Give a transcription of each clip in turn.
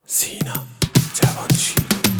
Sina Cavanşi.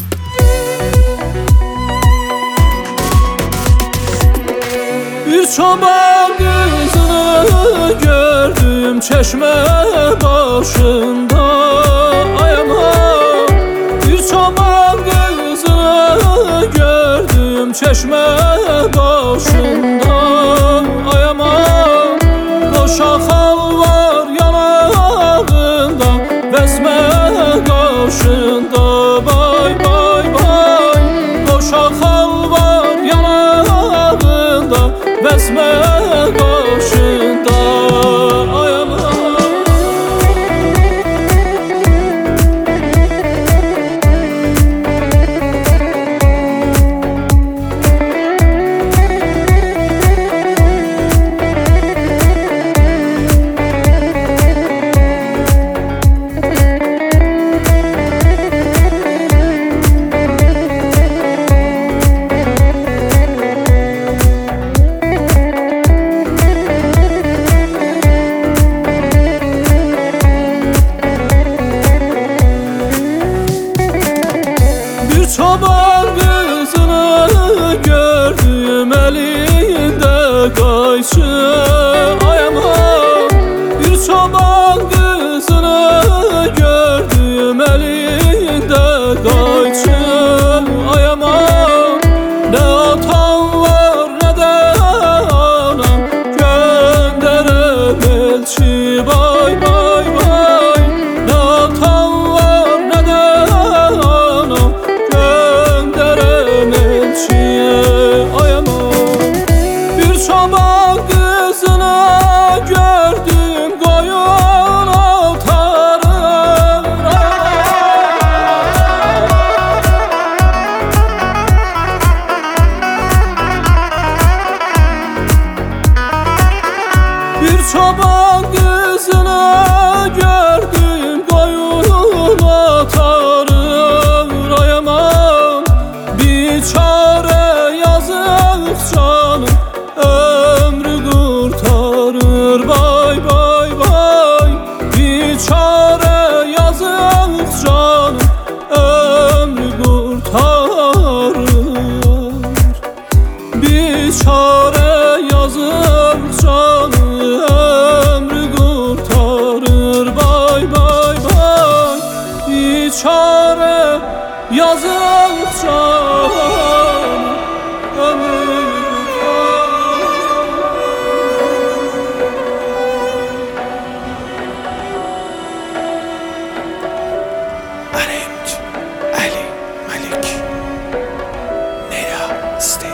Bir çoban kızını gördüm çeşme başında, ay aman. Bir çoban kızını gördüm çeşme başında, ay aman. Koşa hal var yanağında, besme kaşında, bay bay bay. Koşa hal var yanağında, besme kaşında, ay aman. Çoban kızını gördüm elinde kayışı, ay aman. Bir çoban kızını gördüm elinde kayışı, ay aman. Ne atam var ne de anam, gönderem elçi, bay bay bay. Ne atam var ne de anam, ay aman. Bir çoban kızını gördüm koyun atarım, bir çoban kızını gördüm koyun atarım, ay aman. Bir çare yazık canım, ömrü kurtarır, bay bay bay. Bir çare yazık canım, ömrü kurtarır. Bir çare yazık canım, ömrü kurtarır, bay bay bay. Bir çare yazık canım, ömrü Arenç Ali Malik Nera